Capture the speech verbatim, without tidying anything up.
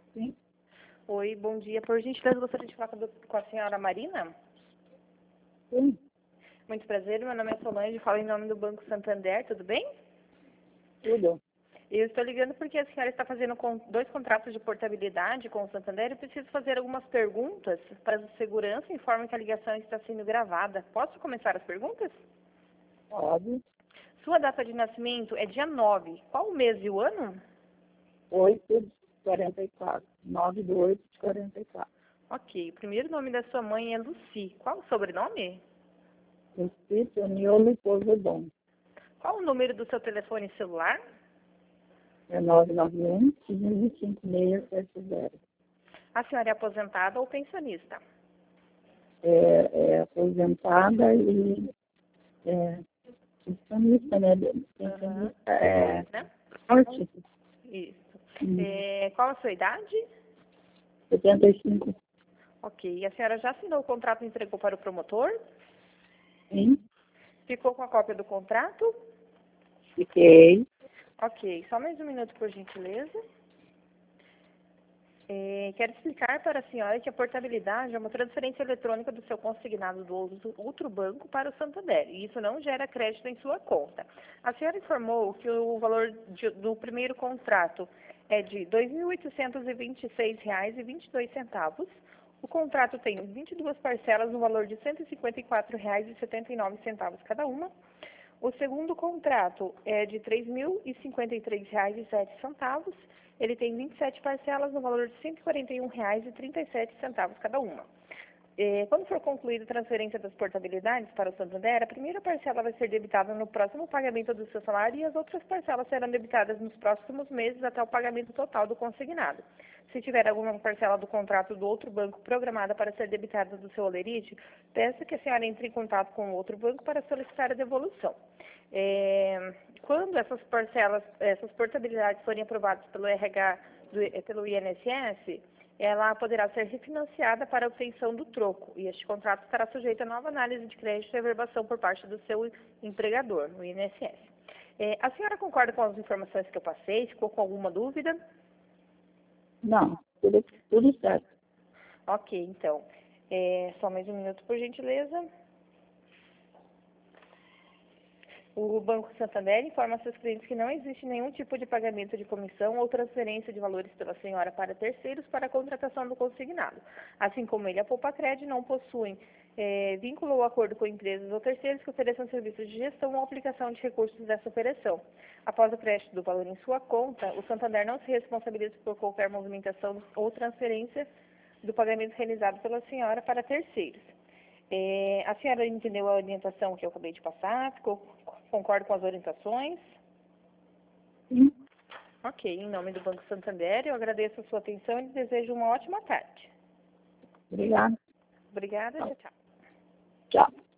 Sim. Oi, bom dia. Por gentileza, gostaria de falar com a do- com a senhora Marina? Sim. Muito prazer, meu nome é Solange, falo em nome do Banco Santander, tudo bem? Tudo. Eu estou ligando porque a senhora está fazendo con- dois contratos de portabilidade com o Santander e preciso fazer algumas perguntas para segurança, informe que a ligação está sendo gravada. Posso começar as perguntas? Pode. Sua data de nascimento é dia nove. Qual o mês e o ano? oito de quarenta e quatro. nove de oito de quarenta e quatro. Ok. O primeiro nome da sua mãe é Lucy. Qual o sobrenome? Espírito, Niolo e Posedon. Qual o número do seu telefone celular? É nove nove um, cinco cinco seis sete zero. A senhora é aposentada ou pensionista? É, é aposentada e é, pensionista, né? Aham. Pensionista é Né? forte. Isso. Hum, É, qual a sua idade? setenta e cinco. Ok. A senhora já assinou o contrato e entregou para o promotor? Sim. Ficou com a cópia do contrato? Fiquei. Ok. Só mais um minuto, por gentileza. É, quero explicar para a senhora que a portabilidade é uma transferência eletrônica do seu consignado do outro outro banco para o Santander, e isso não gera crédito em sua conta. A senhora informou que o valor de- do primeiro contrato é de dois mil oitocentos e vinte e seis reais e vinte e dois centavos. O contrato tem vinte e duas parcelas no valor de cento e cinquenta e quatro reais e setenta e nove centavos cada uma. O segundo contrato é de três mil e cinquenta e três reais e sete centavos. Ele tem vinte e sete parcelas no valor de cento e quarenta e um reais e trinta e sete centavos cada uma. Eh, Quando for concluída a transferência das portabilidades para o Santander, a primeira parcela vai ser debitada no próximo pagamento do seu salário e as outras parcelas serão debitadas nos próximos meses até o pagamento total do consignado. Se tiver alguma parcela do contrato do outro banco programada para ser debitada do seu holerite, peça que a senhora entre em contato com o outro banco para solicitar a devolução. É, quando essas parcelas, essas portabilidades forem aprovadas pelo R H, do, eh, pelo I N S S, ela poderá ser refinanciada para a obtenção do troco, e este contrato estará sujeito a nova análise de crédito e averbação por parte do seu empregador, no I N S S. É, a senhora concorda com as informações que eu passei? Ficou com alguma dúvida? Não, tudo, tudo certo. Ok, então. É, só mais um minuto, por gentileza. O Banco Santander informa a seus clientes que não existe nenhum tipo de pagamento de comissão ou transferência de valores pela senhora para terceiros para a contratação do consignado. Assim como ele, a Poupa-Cred não possuem é, vínculo ou acordo com empresas ou terceiros que ofereçam serviços de gestão ou aplicação de recursos dessa operação. Após o crédito do valor em sua conta, o Santander não se responsabiliza por qualquer movimentação ou transferência do pagamento realizado pela senhora para terceiros. É, a senhora entendeu a orientação que eu acabei de passar? Ficou, concorda com as orientações? Sim. Ok, em nome do Banco Santander, eu agradeço a sua atenção e desejo uma ótima tarde. Obrigada. Obrigada, tchau, tchau. Tchau.